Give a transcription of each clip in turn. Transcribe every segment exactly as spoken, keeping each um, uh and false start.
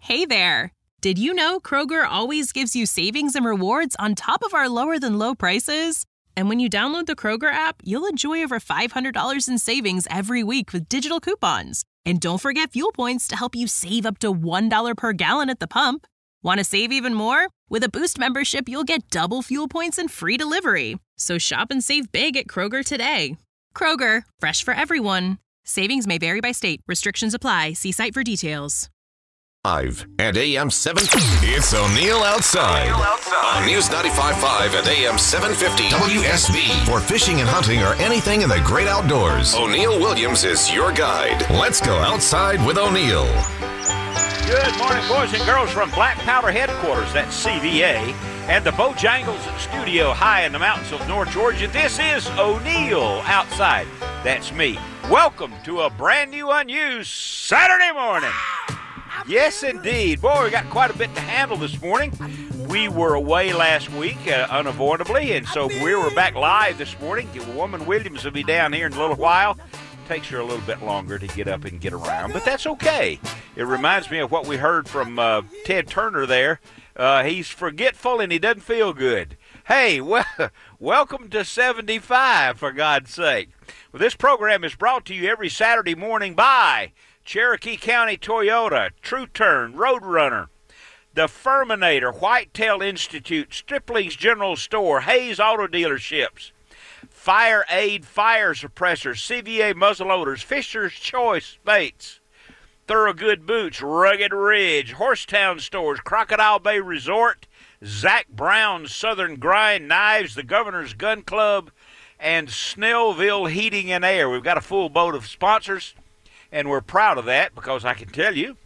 Hey there! Did you know Kroger always gives you savings and rewards on top of our lower-than-low prices? And when you download the Kroger app, you'll enjoy over five hundred dollars in savings every week with digital coupons. And don't forget fuel points to help you save up to one dollar per gallon at the pump. Want to save even more? With a Boost membership, you'll get double fuel points and free delivery. So shop and save big at Kroger today. Kroger, fresh for everyone. Savings may vary by state. Restrictions apply. See site for details. Live at A M seven fifty. It's O'Neill Outside. O'Neill Outside. On News ninety-five point five at A M seven fifty W S B. For fishing and hunting or anything in the great outdoors, O'Neill Williams is your guide. Let's go outside with O'Neill. Good morning, boys and girls, from Black Powder Headquarters, that's C V A, and the Bojangles Studio high in the mountains of North Georgia. This is O'Neill Outside. That's me. Welcome to a brand new unused Saturday morning. Yes, indeed. Boy, we got quite a bit to handle this morning. We were away last week, uh, unavoidably, and so we were back live this morning. Woman Williams will be down here in a little while. Takes her a little bit longer to get up and get around, but that's okay. It reminds me of what we heard from uh, Ted Turner there. Uh, he's forgetful and he doesn't feel good. Hey, well, welcome to seventy-five, for God's sake. Well, this program is brought to you every Saturday morning by Cherokee County Toyota, True Turn, Roadrunner, the Furminator, Whitetail Institute, Stripling's General Store, Hayes Auto Dealerships, Fire Aid Fire Suppressors, C V A Muzzleloaders, Fisher's Choice Baits, Thorogood Boots, Rugged Ridge, Horsetown Stores, Crocodile Bay Resort, Zach Brown's Southern Grind Knives, the Governor's Gun Club, and Snellville Heating and Air. We've got a full boat of sponsors, and we're proud of that because I can tell you,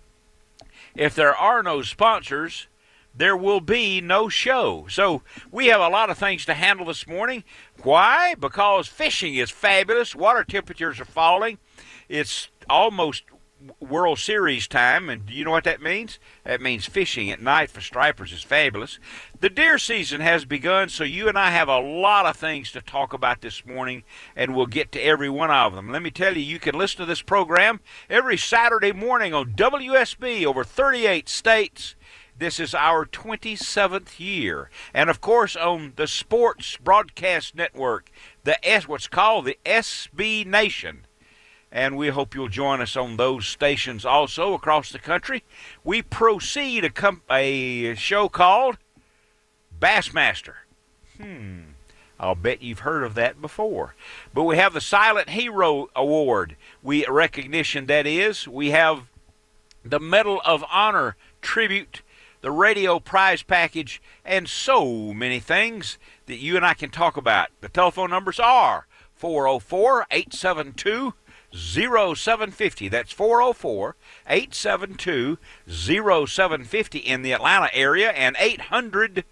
if there are no sponsors, there will be no show. So we have a lot of things to handle this morning. Why? Because fishing is fabulous. Water temperatures are falling. It's almost World Series time, and do you know what that means? That means fishing at night for stripers is fabulous. The deer season has begun, so you and I have a lot of things to talk about this morning, and we'll get to every one of them. Let me tell you, you can listen to this program every Saturday morning on W S B, over thirty-eight states. This is our twenty-seventh year. And, of course, on the Sports Broadcast Network, the S, what's called the S B Nation. And we hope you'll join us on those stations also across the country. We proceed a, com- a show called Bassmaster. Hmm, I'll bet you've heard of that before. But we have the Silent Hero Award. We recognition, that is. We have the Medal of Honor tribute, the radio prize package, and so many things that you and I can talk about. The telephone numbers are four oh four, eight seven two, oh seven five oh. That's four oh four, eight seven two, oh seven five oh in the Atlanta area, and eight hundred,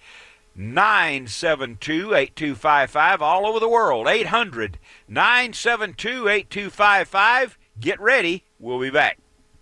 nine seven two, eight two five five all over the world. eight hundred, nine seven two, eight two five five. Get ready. We'll be back.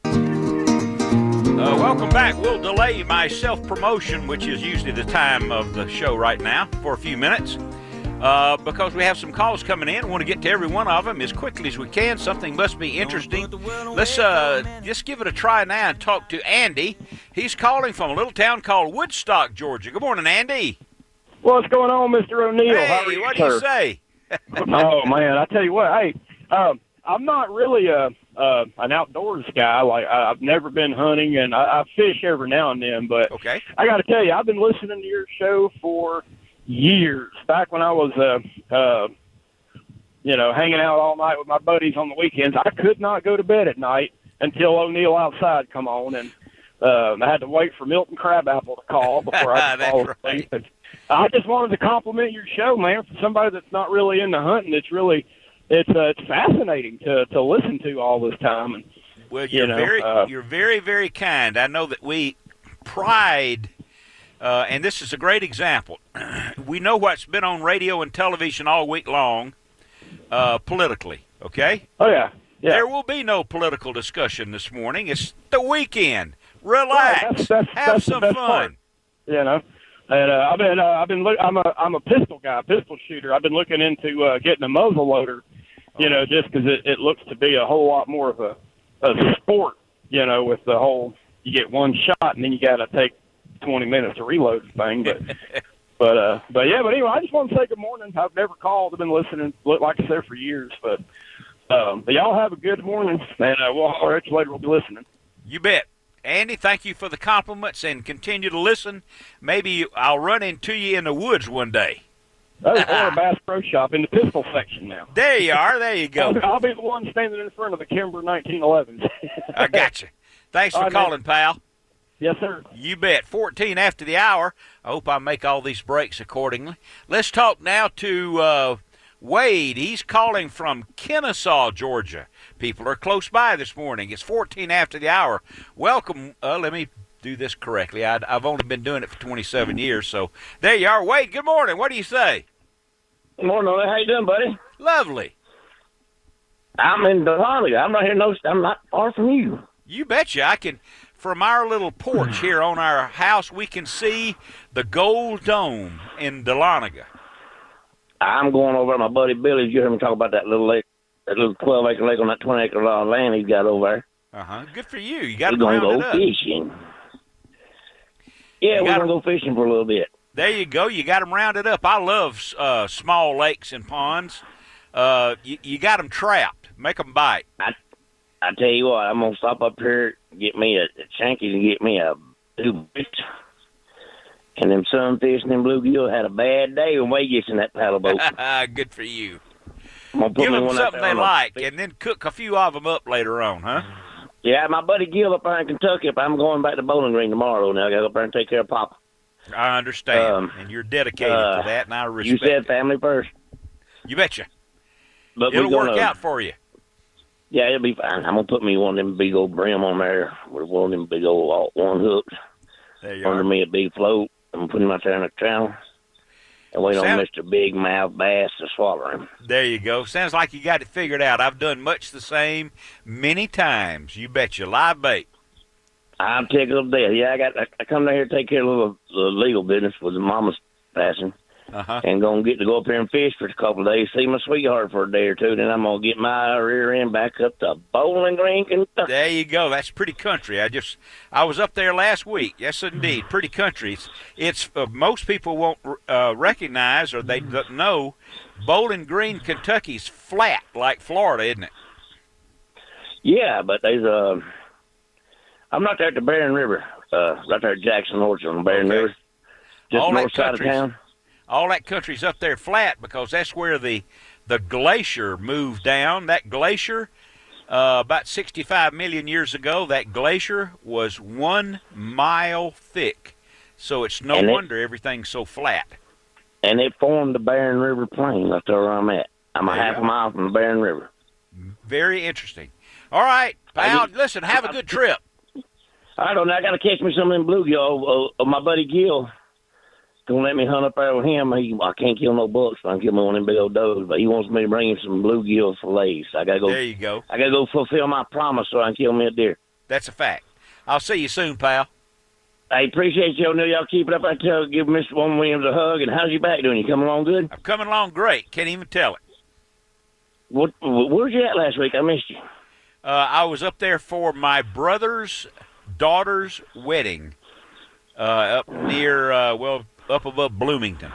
Uh, welcome back. We'll delay my self-promotion, which is usually the time of the show right now, for a few minutes. Uh, because we have some calls coming in. We want to get to every one of them as quickly as we can. Something must be interesting. Let's uh, just give it a try now and talk to Andy. He's calling from a little town called Woodstock, Georgia. Good morning, Andy. What's going on, Mister O'Neill? Hey, How are you, what sir? do you say? Oh, man, I tell you what. Hey, um, I'm not really a uh, an outdoors guy. Like I, I've never been hunting, and I, I fish every now and then. But okay. I got to tell you, I've been listening to your show for years. Back when I was, uh, uh, you know, hanging out all night with my buddies on the weekends, I could not go to bed at night until O'Neill Outside come on, and uh, I had to wait for Milton Crabapple to call before I could fall asleep. Right. And I just wanted to compliment your show, man. For somebody that's not really into hunting, it's really it's uh, it's fascinating to to listen to all this time. And well, you're you know, very uh, you're very very kind. I know that we pride. Uh, and this is a great example. We know what's been on radio and television all week long, uh, politically, okay? Oh, yeah. yeah. There will be no political discussion this morning. It's the weekend. Relax. Right, that's, that's, Have that's some the best fun. Part, you know, and uh, I've been, uh, I've been, look, I'm a, I'm a pistol guy, pistol shooter. I've been looking into uh, getting a muzzle loader, you know, just because it, it looks to be a whole lot more of a, a sport, you know, with the whole, you get one shot, and then you got to take twenty minutes to reload the thing. But but uh, but yeah. But anyway, I just want to say good morning. I've never called. I've been listening, like I said, for years. But um, but y'all have a good morning, and uh, we'll holler at you later. We'll be listening. You bet. Andy, thank you for the compliments, and continue to listen. Maybe I'll run into you in the woods one day. Oh, or a Bass Pro Shop in the pistol section now. There you are. There you go. I'll, I'll be the one standing in front of the Kimber nineteen elevens. I got you. Thanks for right, calling, man. pal. Yes, sir. You bet. fourteen after the hour. I hope I make all these breaks accordingly. Let's talk now to uh, Wade. He's calling from Kennesaw, Georgia. People are close by this morning. It's fourteen after the hour. Welcome. Uh, let me do this correctly. I, I've only been doing it for twenty-seven years, so there you are. Wade, good morning. What do you say? Good morning. How you doing, buddy? Lovely. I'm in Dahlonega. I'm not here. No, I'm not far from you. You betcha. I can. From our little porch here on our house, we can see the Gold Dome in Dahlonega. I'm going over to my buddy Billy. You heard me talk about that little lake, that little twelve acre lake on that twenty acre lot of land he's got over there. Uh huh. Good for you. You got We're to gonna round go it up. fishing. Yeah, You we're gotta- gonna go fishing for a little bit. There you go. You got them rounded up. I love uh, small lakes and ponds. Uh, you, you got them trapped. Make them bite. I, I tell you what, I'm gonna stop up here, get me a, a Shanky, and get me a two bait. And them sunfish and them bluegill had a bad day when Wade gets in that paddle boat. Good for you. I'm gonna put Give me them one out something there they on a- like, and then cook a few of them up later on, huh? Yeah, my buddy Gil up there in Kentucky. If I'm going back to Bowling Green tomorrow, now I gotta go up there and take care of Papa. I understand, Um, and you're dedicated uh, to that, and I respect You said it. family first, You betcha. but It'll we're gonna, work out for you. Yeah, it'll be fine. I'm gonna put me one of them big old brim on there with one of them big old all- one hooks There you under are. me, a big float. I'm gonna put him out there in the channel and wait Sound- on Mister Big Mouth Bass to swallow him. There you go. Sounds like you got it figured out. I've done much the same many times. You betcha. Live bait. I'm tickled to death. Yeah, I got. I, I come down here to take care of a little uh, legal business with the mama's passing, Uh-huh. and gonna get to go up here and fish for a couple of days, see my sweetheart for a day or two. Then I'm gonna get my rear end back up to Bowling Green, Kentucky. There you go. That's pretty country. I just I was up there last week. Yes, indeed, pretty country. It's, it's uh, most people won't uh, recognize or they don't know. Bowling Green, Kentucky's flat like Florida, isn't it? Yeah, but there's a. I'm not there at the Barren River, uh, right there at Jackson Orchard on the Barren Okay. River, just All that north side of country's- town. All that country's up there flat because that's where the the glacier moved down. That glacier, uh, about sixty-five million years ago, that glacier was one mile thick. So it's no And it- wonder everything's so flat. And it formed the Barren River Plain right there where I'm at. I'm a There you half go. a mile from the Barren River. Very interesting. All right, pal. I just- Listen, have a good trip. I don't know. I got to catch me some of them bluegill. Uh, uh, my buddy Gil gonna let me hunt up there with him. He, I can't kill no bucks, but I can kill me one of them big old does. But he wants me to bring him some bluegill fillets. I gotta go. There you go. I gotta go fulfill my promise so I can kill me a deer. That's a fact. I'll see you soon, pal. I appreciate y'all. Know y'all keep it up. I tell give Mister Woman Williams a hug. And how's your back doing? You coming along good? I'm coming along great. Can't even tell it. What? Where's you at last week? I missed you. Uh, I was up there for my brother's daughter's wedding uh, up near, uh, well, up above Bloomington.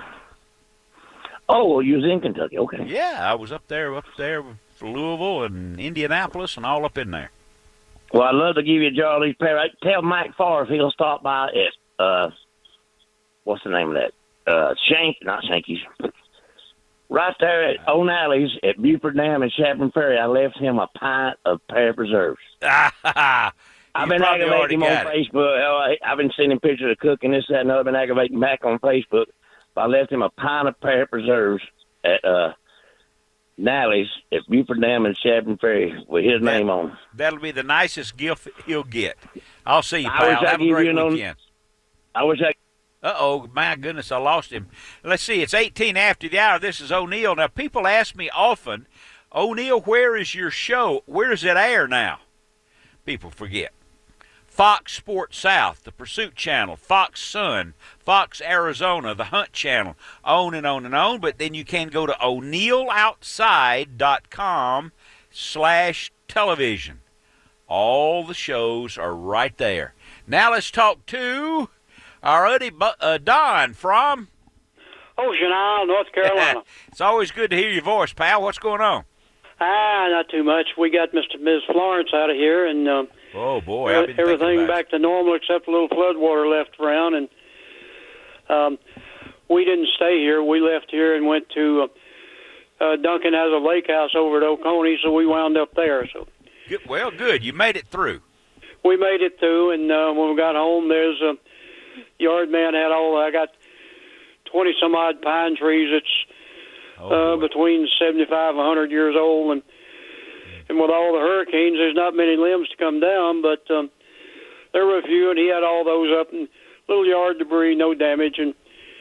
Oh, well, you was in Kentucky. Okay. Yeah, I was up there, up there for Louisville and Indianapolis and all up in there. Well, I'd love to give you a jar of these pear. Tell Mike Farr if he'll stop by at, uh, what's the name of that? Uh, Shank, not Shanky's. Right there at O'Nally's at Buford Dam and Chapman Ferry, I left him a pint of pear preserves. I've I've been aggravating him on Facebook. Oh, I- I've been sending pictures of cooking this, that, and the other. I've been aggravating back on Facebook. But I left him a pint of pear preserves at uh, Nally's at Buford Dam and Chapman Ferry with his That- name on. That'll be the nicest gift he'll get. I'll see you, I wish pal. I Have a could great give you no- weekend. I wish I Uh-oh, my goodness, I lost him. Let's see, it's eighteen after the hour. This is O'Neill. Now, people ask me often, O'Neill, where is your show? Where does it air now? People forget. Fox Sports South, the Pursuit Channel, Fox Sun, Fox Arizona, the Hunt Channel, on and on and on. But then you can go to O'Neill Outside dot com slash television. All the shows are right there. Now let's talk to our buddy uh, Don from Ocean Isle, North Carolina. It's always good to hear your voice, pal. What's going on? Ah, not too much. We got Mister and Miz Florence out of here, and um, oh boy, I've been everything back to normal except a little flood water left around. And um, we didn't stay here. We left here and went to uh, uh, Duncan has a lake house over at Oconee, so we wound up there. So good. Well, good. You made it through. We made it through, and uh, when we got home, there's a yard man had all. I got twenty some odd pine trees. It's oh, uh, between seventy-five and one hundred years old, and and with all the hurricanes, there's not many limbs to come down, but um, there were a few, and he had all those up, and little yard debris, no damage, and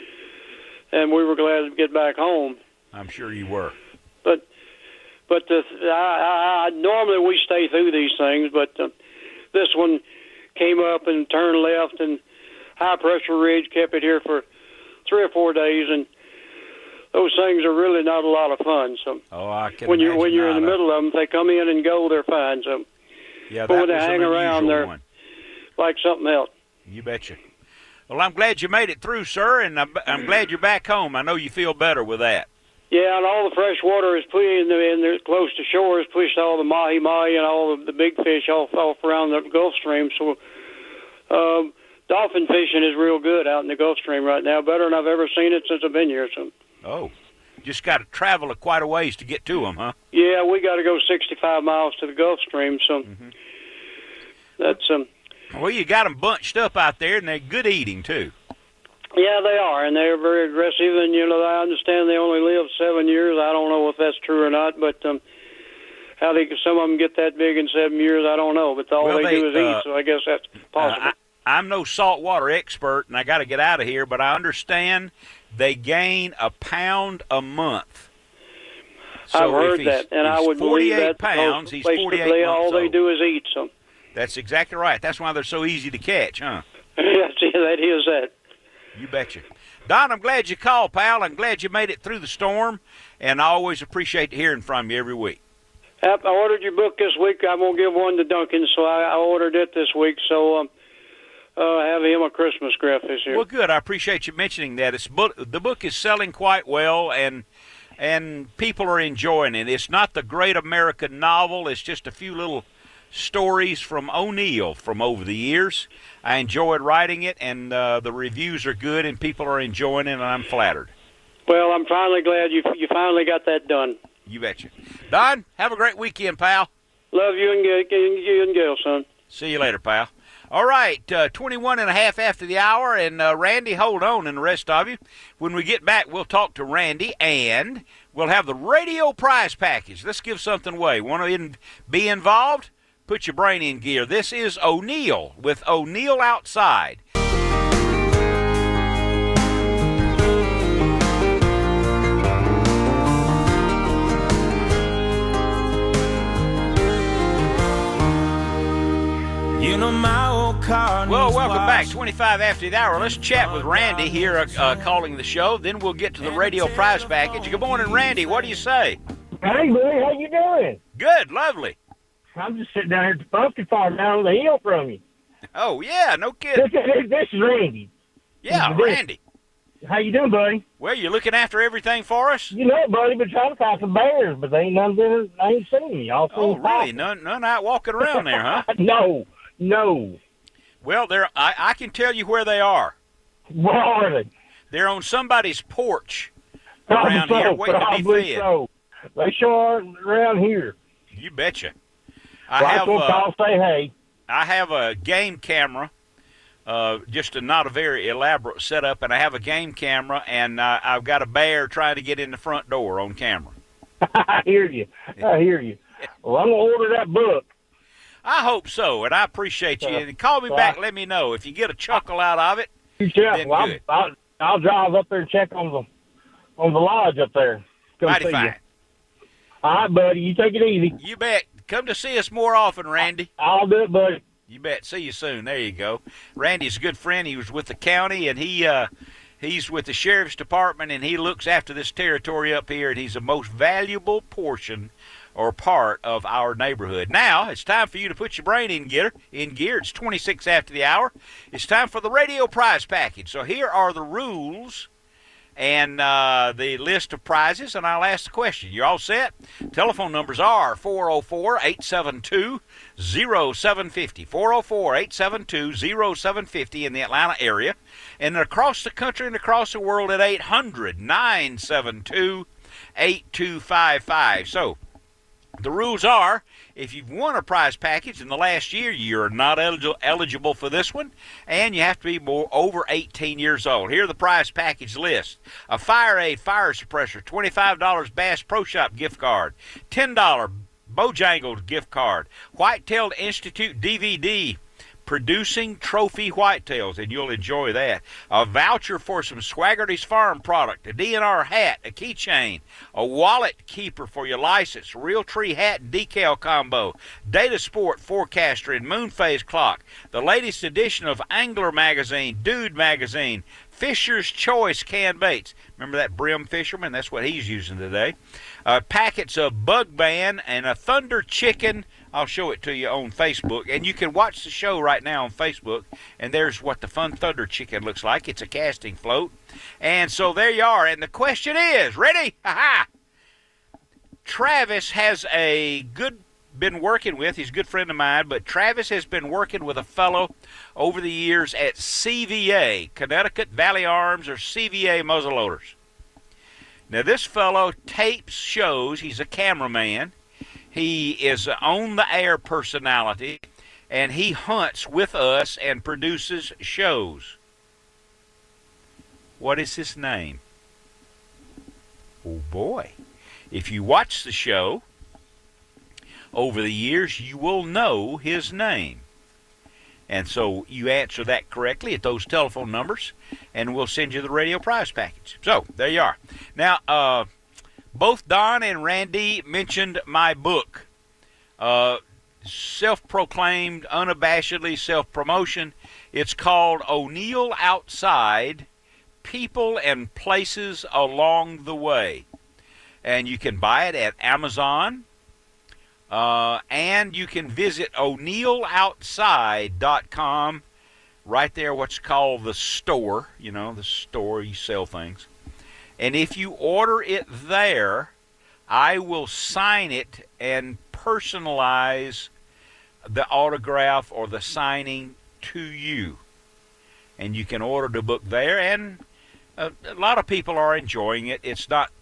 and we were glad to get back home. I'm sure you were. But but the, I, I, I, normally we stay through these things, but uh, this one came up and turned left, and high pressure ridge kept it here for three or four days, and those things are really not a lot of fun. So oh, I can when you're when you're in the a... middle of them, if they come in and go, they're fine. So yeah, but that when they was hang an around, they're one. like something else. You betcha. Well, I'm glad you made it through, sir, and I'm, I'm glad you're back home. I know you feel better with that. Yeah, and all the fresh water is pushed in the, in the close to shore has pushed all the mahi mahi and all the, the big fish off off around the Gulf Stream. So um, dolphin fishing is real good out in the Gulf Stream right now, better than I've ever seen it since I've been here. So oh, just got to travel a quite a ways to get to them, huh? Yeah, we got to go sixty-five miles to the Gulf Stream. So mm-hmm. that's um. Well, you got them bunched up out there, and they're good eating too. Yeah, they are, and they're very aggressive. And you know, I understand they only live seven years. I don't know if that's true or not, but um, how they some of them get that big in seven years, I don't know. But all well, they, they do is uh, eat, so I guess that's possible. Uh, I, I'm no saltwater expert, and I got to get out of here, but I understand they gain a pound a month. So I've heard that, and I would believe that. Pounds, he's basically forty-eight all months they old. do is eat. So that's exactly right. That's why they're so easy to catch, huh? Yes, that is that. You betcha. Don, I'm glad you called, pal. I'm glad you made it through the storm, and I always appreciate hearing from you every week. I ordered your book this week. I'm going to give one to Duncan, so I, I ordered it this week. So um, uh, have him a Christmas gift this year. Well, good. I appreciate you mentioning that. It's book, the book is selling quite well, and and people are enjoying it. It's not the great American novel. It's just a few little stories from O'Neill from over the years. I enjoyed writing it, and uh, the reviews are good, and people are enjoying it, and I'm flattered. Well, I'm finally glad you you finally got that done. You betcha. Don, have a great weekend, pal. Love you and, you and Gail, son. See you later, pal. All right, uh, twenty-one and a half after the hour, and uh, Randy, hold on, and the rest of you. When we get back, we'll talk to Randy, and we'll have the radio prize package. Let's give something away. Want to in, be involved? Put your brain in gear. This is O'Neill with O'Neill Outside. You know my old car. Well, welcome back. twenty-five after the hour. Let's chat with Randy here uh, uh, calling the show. Then we'll get to the radio prize package. Good morning, Randy. What do you say? Hey, buddy. How you doing? Good. Lovely. I'm just sitting down here at the pumpkin farm down on the hill from you. Oh, yeah. No kidding. This, this, this is Randy. Yeah, this, Randy. How you doing, buddy? Well, you're looking after everything for us? You know, buddy, been trying to find some bears, but they ain't none there. I ain't seen any. All Oh, really? None, none out walking around there, huh? No, no. Well, they're, I, I can tell you where they are. Where are they? They're on somebody's porch Probably around so, here waiting to probably be fed. So. They sure are around here. You betcha. I Well, have, I will uh, call, say hey. I have a game camera, uh, just a, not a very elaborate setup, and I have a game camera, and uh, I've got a bear trying to get in the front door on camera. I hear you. I hear you. Well, I'm going to order that book. I hope so, and I appreciate you. And call me Well, back, I- let me know. If you get a chuckle out of it, Yeah, then well, good. I'll, I'll, I'll drive up there and check on the on the lodge up there. Come mighty see fine. you. All right, buddy. You take it easy. You bet. Come to see us more often, Randy. I'll do it, buddy. You bet. See you soon. There you go. Randy's a good friend. He was with the county, and he uh, he's with the sheriff's department, and he looks after this territory up here, and he's the most valuable portion or part of our neighborhood. Now, it's time for you to put your brain in gear. In gear. It's twenty-six after the hour. It's time for the radio prize package. So here are the rules and uh, the list of prizes, and I'll ask the question. You all set? Telephone numbers are four oh four, eight seven two, oh seven five oh, four oh four, eight seven two, oh seven five oh in the Atlanta area, and across the country and across the world at eight hundred, nine seven two, eight two five five. So, the rules are, if you've won a prize package in the last year, you're not eligible eligible for this one, and you have to be more over eighteen years old. Here are the prize package list. A FireAid fire suppressor, twenty-five dollars Bass Pro Shop gift card, ten dollars Bojangles gift card, Whitetail Institute D V D, Producing Trophy Whitetails, and you'll enjoy that. A voucher for some Swaggerty's Farm product, a D N R hat, a keychain, a wallet keeper for your license, Realtree hat and decal combo, Data Sport Forecaster and Moonphase clock, the latest edition of Angler Magazine, Dude Magazine, Fisher's Choice canned baits. Remember that brim fisherman? That's what he's using today. Uh, packets of Bug Band and a Thunder Chicken. I'll show it to you on Facebook. And you can watch the show right now on Facebook. And there's what the Fun Thunder Chicken looks like. It's a casting float. And so there you are. And the question is, ready? Ha-ha! Travis has a good been working with, he's a good friend of mine, but Travis has been working with a fellow over the years at C V A, Connecticut Valley Arms, or C V A muzzleloaders. Now this fellow tapes shows, he's a cameraman, he is an on-the-air personality, and he hunts with us and produces shows. What is his name? Oh boy. If you watch the show over the years, you will know his name. And so you answer that correctly at those telephone numbers, and we'll send you the radio prize package. So, there you are. Now, uh, both Don and Randy mentioned my book, uh, self-proclaimed, unabashedly self-promotion. It's called O'Neill Outside, People and Places Along the Way. And you can buy it at Amazon. Uh, and you can visit O'Neill Outside dot com, right there, what's called the store, you know, the store, you sell things. And if you order it there, I will sign it and personalize the autograph or the signing to you. And you can order the book there, and a, a lot of people are enjoying it. It's not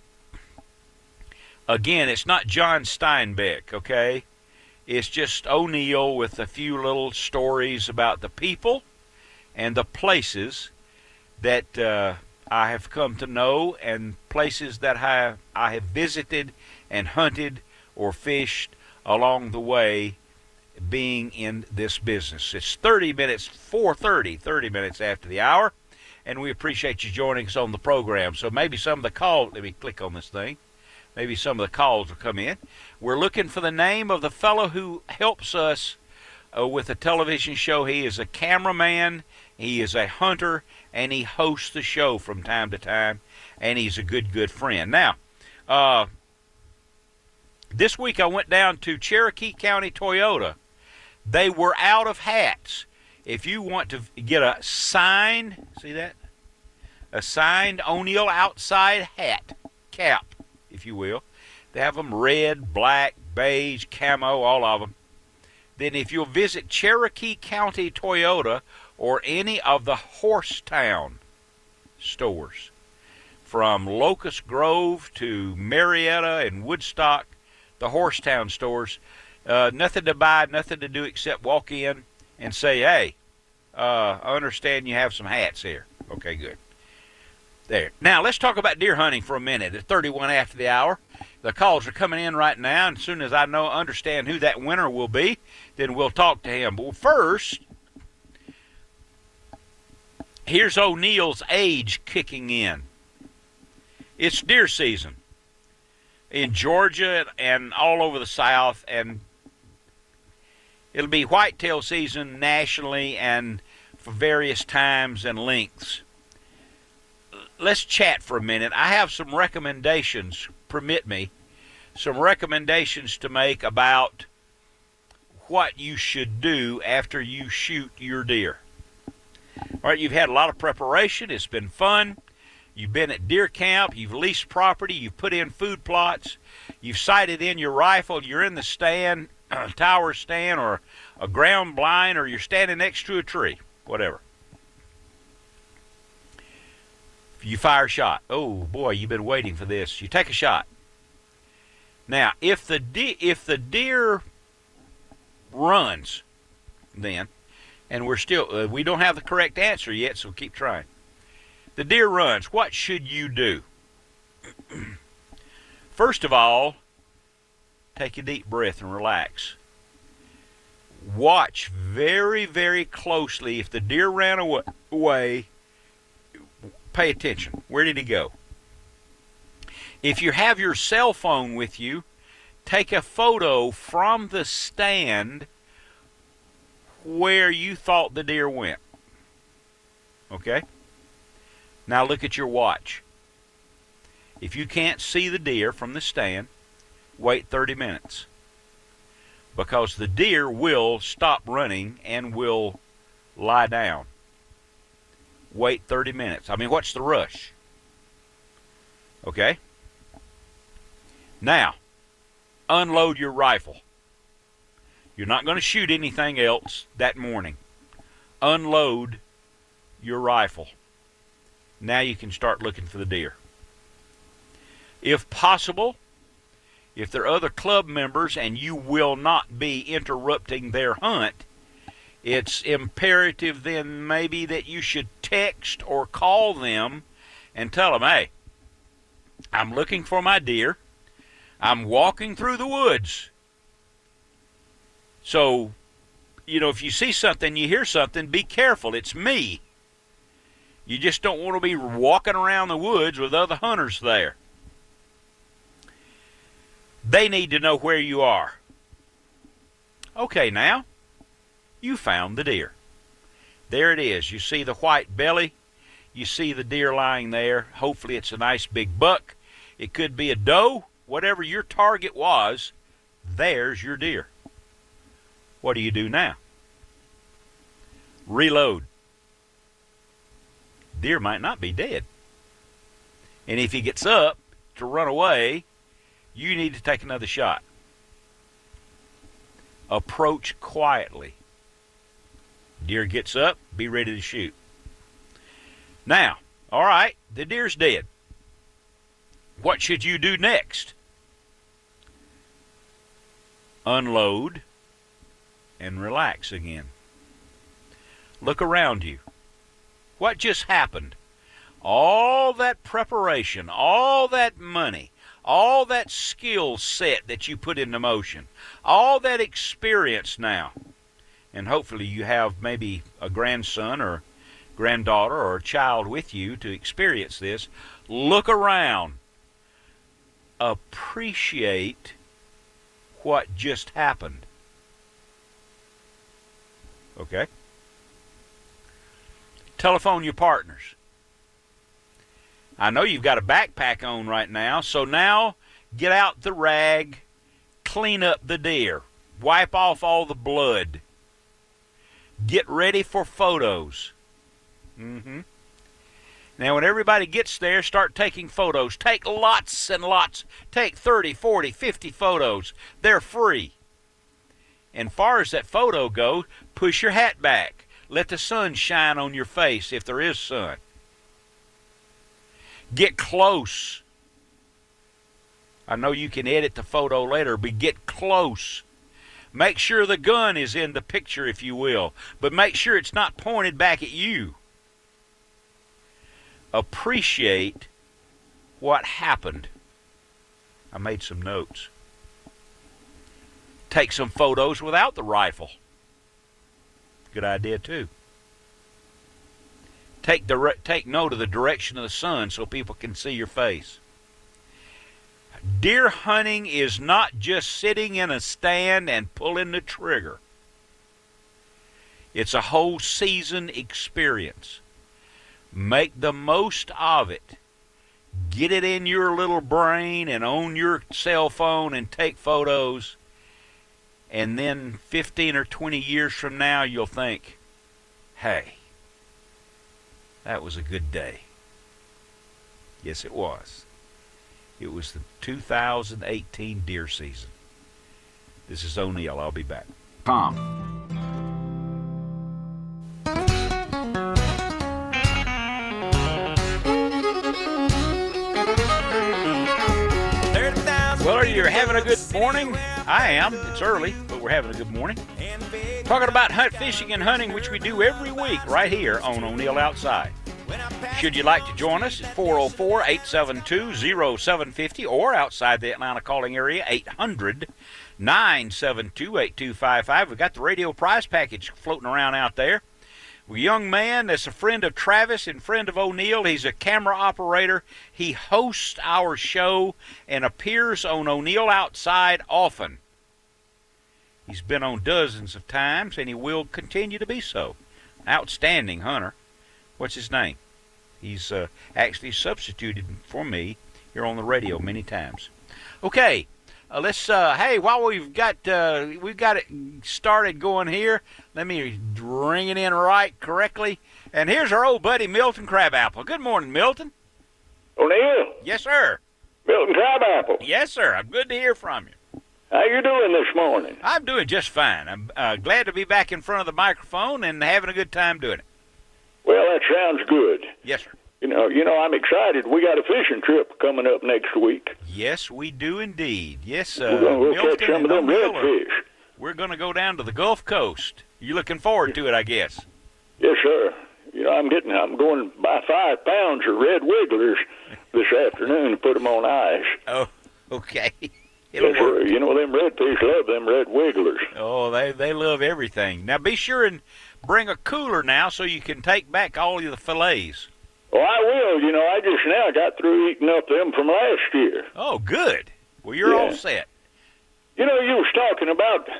Again, it's not John Steinbeck, okay? It's just O'Neill with a few little stories about the people and the places that uh, I have come to know, and places that I have, I have visited and hunted or fished along the way being in this business. It's thirty minutes, four thirty, thirty minutes after the hour, and we appreciate you joining us on the program. So maybe some of the calls, let me click on this thing. Maybe some of the calls will come in. We're looking for the name of the fellow who helps us uh, with a television show. He is a cameraman, he is a hunter, and he hosts the show from time to time, and he's a good, good friend. Now, uh, this week I went down to Cherokee County Toyota. They were out of hats. If you want to get a signed, see that? A signed O'Neill Outside hat, cap, if you will. They have them red, black, beige, camo, all of them. Then if you'll visit Cherokee County Toyota or any of the Horsetown stores, from Locust Grove to Marietta and Woodstock, the Horsetown stores, uh, nothing to buy, nothing to do except walk in and say, hey, uh, I understand you have some hats here. Okay, good. There. Now, let's talk about deer hunting for a minute. At thirty-one after the hour, the calls are coming in right now, and as soon as I know, understand who that winner will be, then we'll talk to him. But first, here's O'Neill's age kicking in. It's deer season in Georgia and all over the South, and it'll be whitetail season nationally and for various times and lengths. Let's chat for a minute. I have some recommendations, permit me, some recommendations to make about what you should do after you shoot your deer. All right, you've had a lot of preparation. It's been fun. You've been at deer camp. You've leased property. You've put in food plots. You've sighted in your rifle. You're in the stand, uh, tower stand, or a ground blind, or you're standing next to a tree, whatever. You fire a shot. Oh, boy, you've been waiting for this. You take a shot. Now, if the de- if the deer runs, then, and we're still, uh, we don't have the correct answer yet, so keep trying. The deer runs. What should you do? First of all, take a deep breath and relax. Watch very, very closely. If the deer ran away, pay attention. Where did he go? If you have your cell phone with you, take a photo from the stand where you thought the deer went. Okay? Now look at your watch. If you can't see the deer from the stand, wait thirty minutes. Because the deer will stop running and will lie down. Wait thirty minutes. I mean, what's the rush? Okay? Now, unload your rifle. You're not going to shoot anything else that morning. Unload your rifle. Now you can start looking for the deer. If possible, if there are other club members and you will not be interrupting their hunt, it's imperative then maybe that you should text or call them and tell them, hey, I'm looking for my deer. I'm walking through the woods. So, you know, if you see something, you hear something, be careful. It's me. You just don't want to be walking around the woods with other hunters there. They need to know where you are. Okay, now, you found the deer. There it is. You see the white belly. You see the deer lying there. Hopefully it's a nice big buck. It could be a doe. Whatever your target was, there's your deer. What do you do now? Reload. Deer might not be dead. And if he gets up to run away, you need to take another shot. Approach quietly. Deer gets up, be ready to shoot. Now, all right, the deer's dead. What should you do next? Unload and relax again. Look around you. What just happened? All that preparation, all that money, all that skill set that you put into motion, all that experience now, and hopefully you have maybe a grandson or granddaughter or a child with you to experience this. Look around. Appreciate what just happened. Okay? Telephone your partners. I know you've got a backpack on right now, so now get out the rag, clean up the deer, wipe off all the blood. Get ready for photos. Mm-hmm. Now, when everybody gets there, start taking photos. Take lots and lots. Take thirty, forty, fifty photos. They're free. And far as that photo goes, push your hat back. Let the sun shine on your face if there is sun. Get close. I know you can edit the photo later, but get close. Make sure the gun is in the picture, if you will, but make sure it's not pointed back at you. Appreciate what happened. I made some notes. Take some photos without the rifle. Good idea, too. Take, direct, take note of the direction of the sun so people can see your face. Deer hunting is not just sitting in a stand and pulling the trigger. It's a whole season experience. Make the most of it. get it in your little brain and on your cell phone and take photos, and then fifteen or twenty years from now you'll think, hey, that was a good day. Yes, it was. It was the two thousand eighteen deer season. This is O'Neill. I'll be back. Com. Well, are you having a good morning? I am. It's early, but we're having a good morning. Talking about hunt, fishing, and hunting, which we do every week right here on O'Neill Outside. Should you like to join us, it's four oh four, eight seven two, oh seven five oh or outside the Atlanta calling area, eight hundred, nine seven two, eight two five five. We've got the radio prize package floating around out there. A young man that's a friend of Travis and friend of O'Neill. He's a camera operator. He hosts our show and appears on O'Neill Outside often. He's been on dozens of times, and he will continue to be so. Outstanding hunter. What's his name? He's uh, actually substituted for me here on the radio many times. Okay, uh, let's. Uh, hey, while we've got uh, we've got it started going here, let me ring it in right correctly. And here's our old buddy Milton Crabapple. Good morning, Milton. O'Neill. Yes, sir. Milton Crabapple. Yes, sir. I'm good to hear from you. How you doing this morning? I'm doing just fine. I'm uh, glad to be back in front of the microphone and having a good time doing it. Well, that sounds good. Yes, sir. You know, you know, I'm excited. We got a fishing trip coming up next week. Yes, we do indeed. Yes, uh, we're going to Milton catch some of them redfish. We're going to go down to the Gulf Coast. You looking forward to it, I guess? Yes, sir. You know, I'm getting, I'm going to buy five pounds of red wigglers this afternoon to put them on ice. Oh, okay. It'll yes, work. Sir. You know, them redfish love them red wigglers. Oh, they they love everything. Now, be sure and bring a cooler now so you can take back all of the fillets. Oh, I will. You know, I just now got through eating up them from last year. Oh, good. Well, you're yeah. all set. You know, you was talking about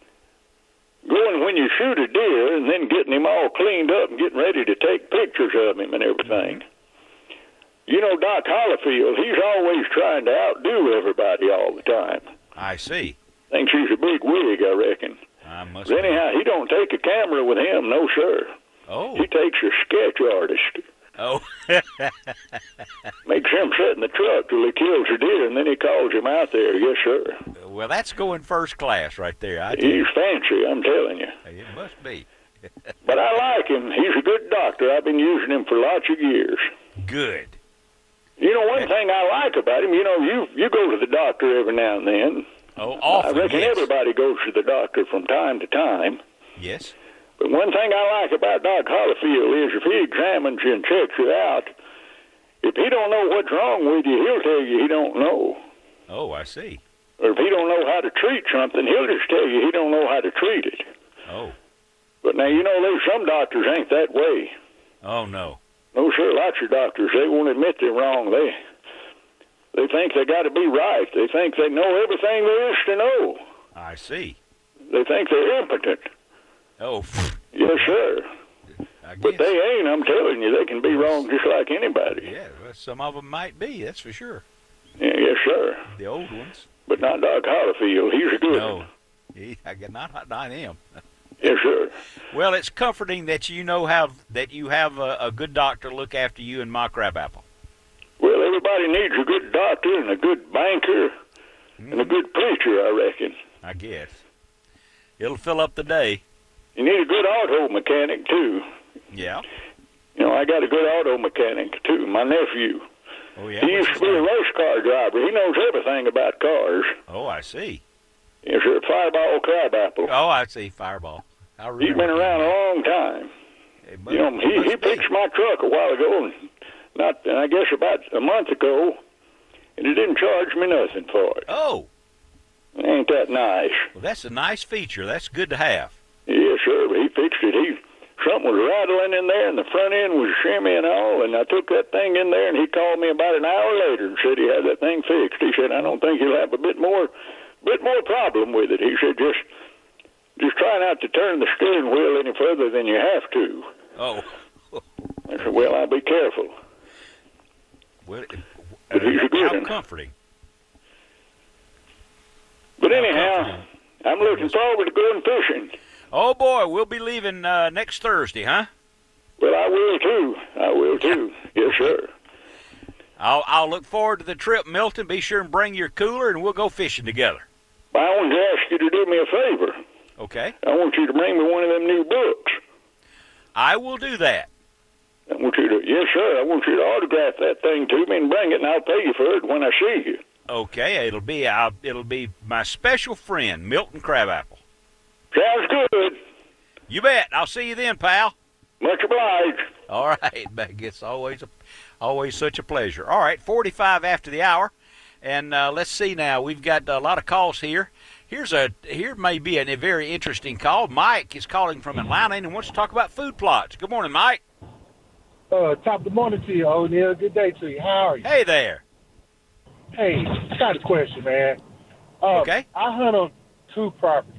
going when you shoot a deer and then getting him all cleaned up and getting ready to take pictures of him and everything. You know, Doc Hollifield, he's always trying to outdo everybody all the time. I see. Thinks he's a big wig, I reckon. I must but anyhow, he don't take a camera with him, no, sir. Oh. He takes a sketch artist. Oh. Makes him sit in the truck till he kills a deer, and then he calls him out there. Yes, sir. Well, that's going first class right there. I He's fancy, I'm telling you. It must be. But I like him. He's a good doctor. I've been using him for lots of years. Good. You know, one thing I like about him, you know, you you go to the doctor every now and then. Oh, often, I reckon yes. everybody goes to the doctor from time to time. Yes. But one thing I like about Doc Hollifield is if he examines you and checks you out, if he don't know what's wrong with you, he'll tell you he don't know. Oh, I see. Or if he don't know how to treat something, he'll just tell you he don't know how to treat it. Oh. But now, you know, there's some doctors ain't that way. Oh, no. No, sir, lots of doctors, they won't admit they're wrong. They they think they got to be right. They think they know everything there is to know. I see. They think they're impotent. Oh. Yes, sir. I But guess. they ain't, I'm telling you. They can be wrong just like anybody. Yeah, well, some of them might be, that's for sure. Yeah, yes, sir. The old ones. But not Doc Hollifield. He's a good No. one. He, I, not, not him. Yes, sir. Well, it's comforting that you know how that you have a, a good doctor look after you and Ma Crabapple. Well, everybody needs a good doctor and a good banker mm-hmm. and a good preacher, I reckon. I guess. It'll fill up the day. You need a good auto mechanic, too. Yeah. You know, I got a good auto mechanic, too, my nephew. Oh, yeah? He used to be a race car driver. He knows everything about cars. Oh, I see. Yes, sir. Fireball Crabapple. Oh, I see. Fireball. I He's been around a long time. Hey, but, you know, he, he fixed my truck a while ago, and not, I guess about a month ago, and he didn't charge me nothing for it. Oh. Ain't that nice? Well, that's a nice feature. That's good to have. Yes, sir, but he fixed it. He Something was rattling in there, and the front end was shimmy and all, and I took that thing in there, and he called me about an hour later and said he had that thing fixed. He said, I don't think you'll have a bit more bit more problem with it. He said, just just try not to turn the steering wheel any further than you have to. Oh. I said, well, I'll be careful. Well, But he's a good How one. comforting. But anyhow, I'm looking forward to going fishing. Oh, boy, we'll be leaving uh, next Thursday, huh? Well, I will, too. I will, too. Yes, sir. I'll, I'll look forward to the trip, Milton. Be sure and bring your cooler, and we'll go fishing together. I want to ask you to do me a favor. Okay. I want you to bring me one of them new books. I will do that. I want you to, yes, sir. I want you to autograph that thing to me and bring it, and I'll pay you for it when I see you. Okay, it'll be uh, it'll be my special friend, Milton Crabapple. Sounds good. You bet. I'll see you then, pal. Much obliged. All right, Beck. It's always a, always such a pleasure. All right, forty-five after the hour, and uh, let's see now. We've got a lot of calls here. Here's a here may be a, a very interesting call. Mike is calling from Atlanta and wants to talk about food plots. Good morning, Mike. Uh, top of the morning to you, O'Neill. Good day to you. How are you? Hey there. Hey, I got a question, man. Uh, Okay. I hunt on two properties.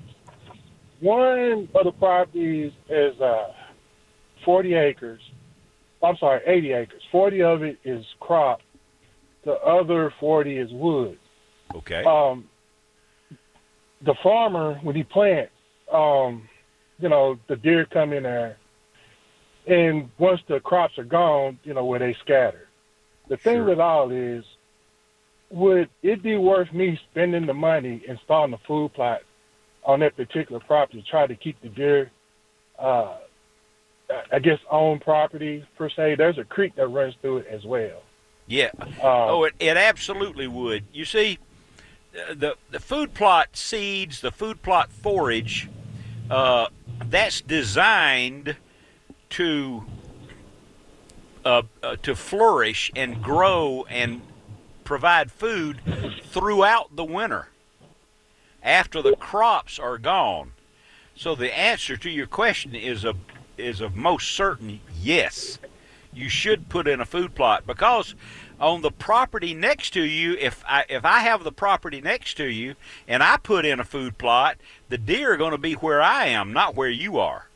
One of the properties is uh, forty acres. I'm sorry, eighty acres. forty of it is crop. The other forty is wood. Okay. Um, the farmer, when he plants, um, you know, the deer come in there, and once the crops are gone, you know, where they scatter. The thing Sure. with all is, would it be worth me spending the money installing a food plot on that particular property to try to keep the deer, uh, I guess, on property, per se? There's a creek that runs through it as well. Yeah. Um, oh, it, it absolutely would. You see, the the food plot seeds, the food plot forage, uh, that's designed to uh, uh, to flourish and grow and provide food throughout the winter after the crops are gone. So the answer to your question is a is a most certain yes. You should put in a food plot, because on the property next to you, if I if I have the property next to you and I put in a food plot, the deer are going to be where I am, not where you are.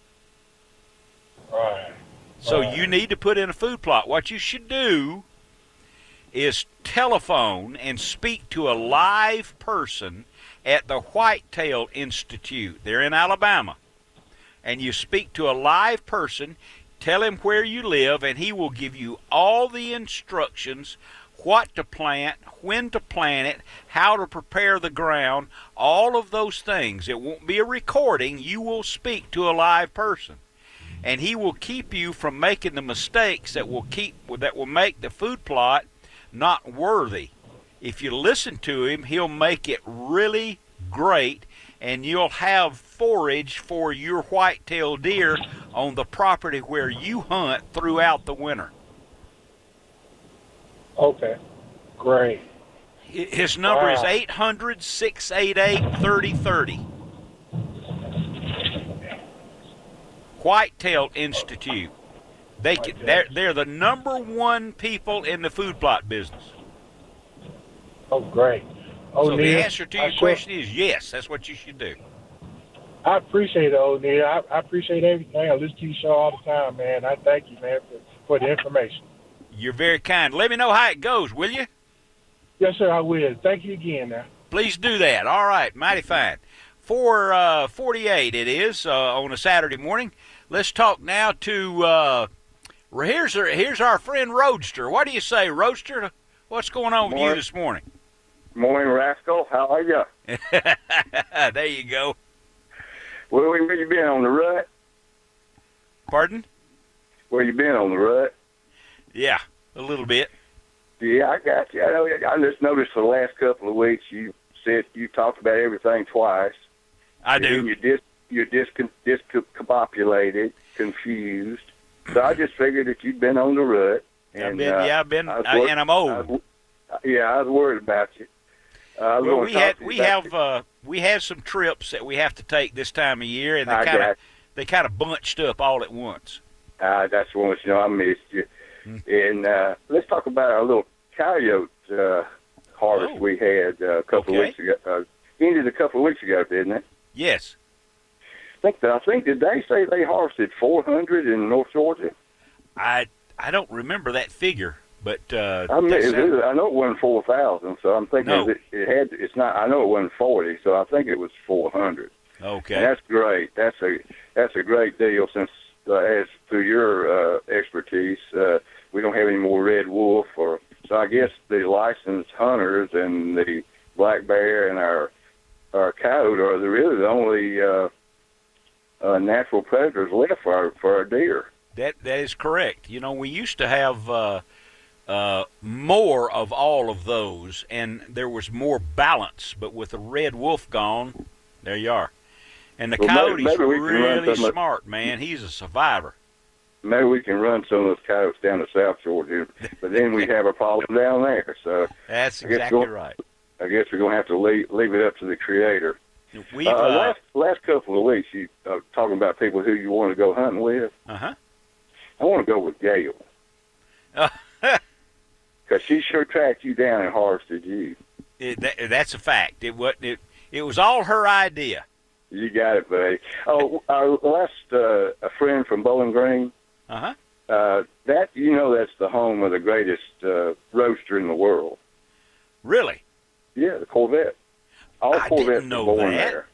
Right. So Right. you need to put in a food plot. What you should do is telephone and speak to a live person at the Whitetail Institute. They're in Alabama. And you speak to a live person, tell him where you live, and he will give you all the instructions, what to plant, when to plant it, how to prepare the ground, all of those things. It won't be a recording. You will speak to a live person. And he will keep you from making the mistakes that will keep that will make the food plot not worthy. If you listen to him, he'll make it really great, and you'll have forage for your whitetail deer on the property where you hunt throughout the winter. Okay. Great. His number is Wow. eight hundred, six eight eight, three oh three oh. Whitetail Institute. They can, they're, they're the number one people in the food plot business. Oh, great. Oh, So the Neil, answer to I your sure- question is yes, that's what you should do. I appreciate it, O'Neill. I, I appreciate everything. I listen to your show all the time, man. I thank you, man, for, for the information. You're very kind. Let me know how it goes, will you? Yes, sir, I will. Thank you again, now. Please do that. All right, mighty fine. four forty-eight it is uh, on a Saturday morning. Let's talk now to, uh, here's, our, here's our friend Roadster. What do you say, Roadster? What's going on with you Morning. this morning? Morning, Rascal. How are you? There you go. Where, where you been on the rut? Pardon? Where you been on the rut? Yeah, a little bit. Yeah, I got you. I know. I just noticed for the last couple of weeks you said you talked about everything twice. I And do. you're dis you're discon discombobulated, confused. So I just figured that you'd been on the rut. And, I've been, uh, yeah, I've been, I was I, wor- and I'm old. I was, yeah, I was worried about you. Uh, I was Well, gonna we talk had to you we about have uh, we have some trips that we have to take this time of year, and they I kind got of they kind of bunched up all at once. Uh, that's one you know I missed you. Mm. And uh, let's talk about our little coyote uh, harvest Oh. we had uh, a couple Okay. of weeks ago. Uh, ended a couple of weeks ago, didn't it? Yes, I think that, I think did they say they harvested four hundred in North Georgia? I I don't remember that figure, But uh, I mean, that's it, it. I know it wasn't four thousand, so I'm thinking No. it, it had. It's not. I know it wasn't forty, so I think it was four hundred. Okay. And that's great. That's a that's a great deal. Since uh, as through your uh, expertise, uh, we don't have any more red wolf, or so I guess the licensed hunters and the black bear and our our coyote are the really the only uh, uh, natural predators left for our, for our deer. That that is correct. You know, we used to have uh, uh, more of all of those, and there was more balance. But with the red wolf gone, there you are. And the Well, coyote's maybe- maybe we can run really some of- smart, man. He's a survivor. Maybe we can run some of those coyotes down to South Georgia, but then we have a problem down there. So That's I guess exactly we'll- right. I guess we're going to have to leave, leave it up to the Creator. We've uh, uh, last last couple of weeks, you uh, talking about people who you want to go hunting with. uh huh. I want to go with Gail because she sure tracked you down and harvested you. It, that, that's a fact. It wasn't. It, it was all her idea. You got it, buddy. Oh, our last uh, a friend from Bowling Green. Uh-huh. Uh That you know, that's the home of the greatest uh, roaster in the world. Really? Yeah, the Corvette. All I Corvettes didn't know were born that. there.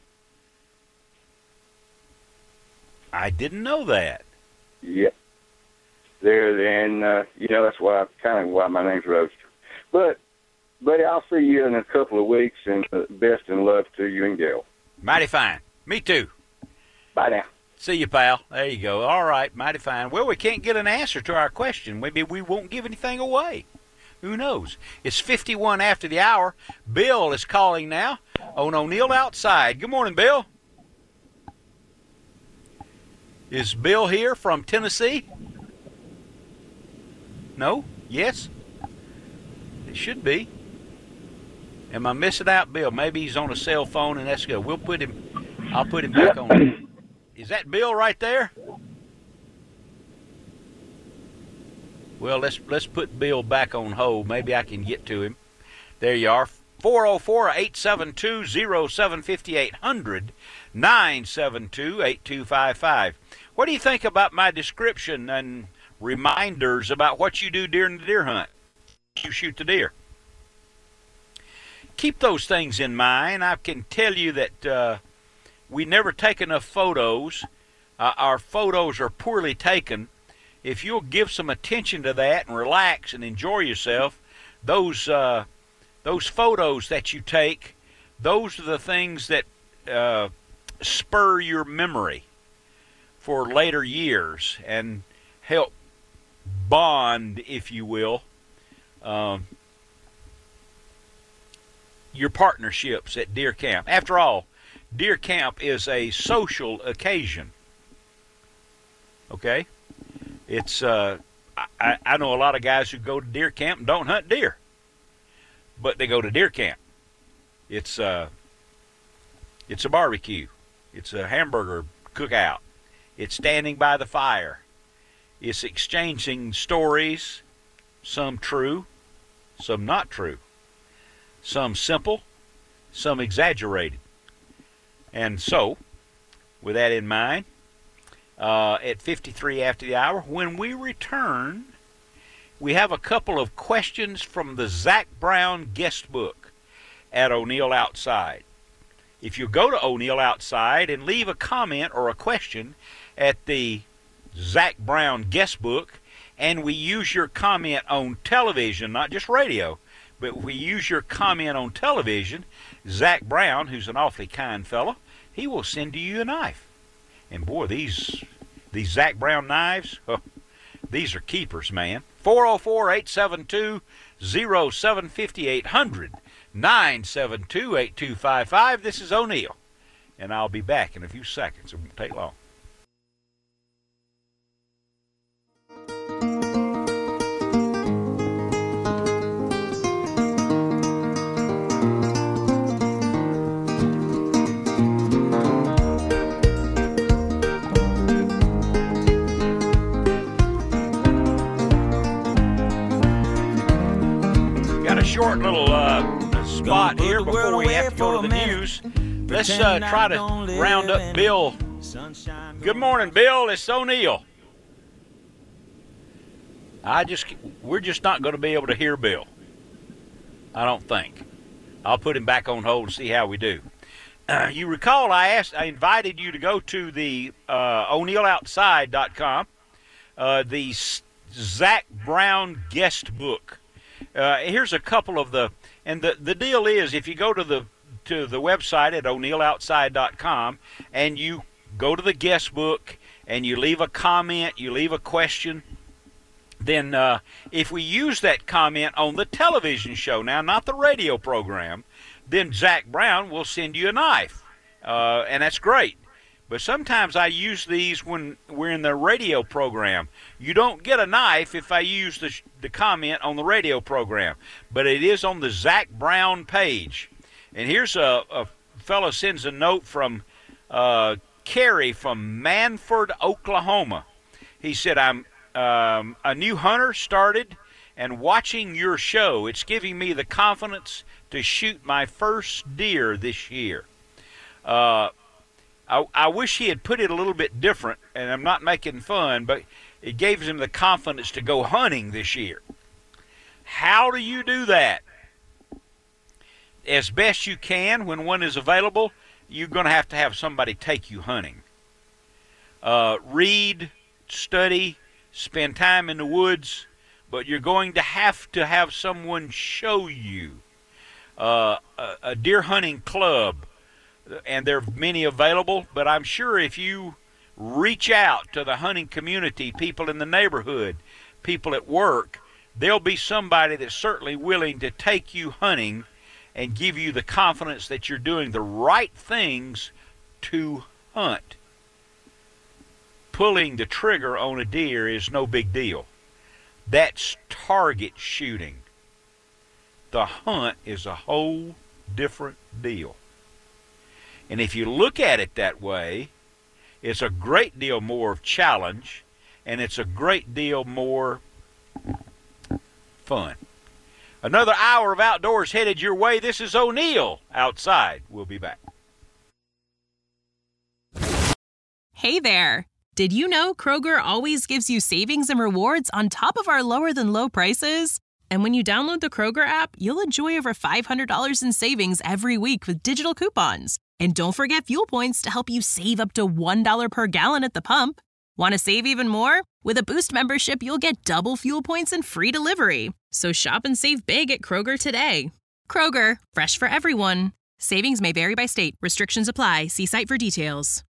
I didn't know that. Yep. There, and uh, you know that's why kind of why my name's Roaster. But, buddy, I'll see you in a couple of weeks, and uh, best in love to you and Gail. Mighty fine. Me too. Bye now. See you, pal. There you go. All right, mighty fine. Well, we can't get an answer to our question. Maybe we won't give anything away. Who knows? It's fifty-one after the hour. Bill is calling now on O'Neill Outside. Good morning, Bill. Is Bill here from Tennessee? No? Yes? It should be. Am I missing out, Bill? Maybe he's on a cell phone, and that's good. We'll put him, I'll put him back on. Is that Bill right there? Well, let's let's put Bill back on hold. Maybe I can get to him. There you are. four oh four, eight seven two, oh seven five eight hundred, nine seven two, eight two five five. What do you think about my description and reminders about what you do during the deer hunt? You shoot the deer. Keep those things in mind. I can tell you that uh, we never take enough photos. Uh, our photos are poorly taken. If you'll give some attention to that and relax and enjoy yourself, those uh, those photos that you take, those are the things that uh, spur your memory for later years and help bond, if you will, um, your partnerships at deer camp. After all, deer camp is a social occasion. Okay? It's uh, I, I know a lot of guys who go to deer camp and don't hunt deer, but they go to deer camp. It's uh, it's a barbecue. It's a hamburger cookout. It's standing by the fire. It's exchanging stories, some true, some not true, some simple, some exaggerated. And so, with that in mind, uh, at fifty-three after the hour, when we return, we have a couple of questions from the Zach Brown guest book at O'Neill Outside. If you go to O'Neill Outside and leave a comment or a question at the Zach Brown guest book, and we use your comment on television, not just radio, but we use your comment on television, Zach Brown, who's an awfully kind fellow, he will send you a knife. And boy, these these Zach Brown knives, oh, these are keepers, man. four oh four, eight seven two, oh seven five eight hundred, nine seven two, eight two five five. This is O'Neill, and I'll be back in a few seconds. It won't take long. Short little uh, spot here before we have to go to the news. Let's uh, try to round up Bill. Good morning, Bill. It's O'Neill. I just, we're just not going to be able to hear Bill. I don't think. I'll put him back on hold and see how we do. Uh, you recall I asked, I invited you to go to the uh, O'Neill Outside dot com, uh, the Zach Brown guest book. Uh, here's a couple of the, and the, the deal is, if you go to the to the website at O'Neill Outside dot com and you go to the guest book and you leave a comment, you leave a question, then uh, if we use that comment on the television show, now not the radio program, then Zach Brown will send you a knife, uh, and that's great. But sometimes I use these when we're in the radio program. You don't get a knife if I use the, the comment on the radio program, but it is on the Zach Brown page. And here's a, a fellow sends a note from uh, Kerry from Manford, Oklahoma. He said, I'm um, a new hunter started, and watching your show, it's giving me the confidence to shoot my first deer this year. Uh, I, I wish he had put it a little bit different, and I'm not making fun, but it gave him the confidence to go hunting this year. How do you do that? As best you can, when one is available, you're going to have to have somebody take you hunting. Uh, read, study, spend time in the woods, but you're going to have to have someone show you. Uh, a, a deer hunting club, and there are many available, but I'm sure if you reach out to the hunting community, people in the neighborhood, people at work, there'll be somebody that's certainly willing to take you hunting and give you the confidence that you're doing the right things to hunt. Pulling the trigger on a deer is no big deal. That's target shooting. The hunt is a whole different deal. And if you look at it that way, it's a great deal more of challenge, and it's a great deal more fun. Another hour of outdoors headed your way. This is O'Neill Outside. We'll be back. Hey there. Did you know Kroger always gives you savings and rewards on top of our lower than low prices? And when you download the Kroger app, you'll enjoy over five hundred dollars in savings every week with digital coupons. And don't forget fuel points to help you save up to one dollar per gallon at the pump. Want to save even more? With a Boost membership, you'll get double fuel points and free delivery. So shop and save big at Kroger today. Kroger, fresh for everyone. Savings may vary by state. Restrictions apply. See site for details.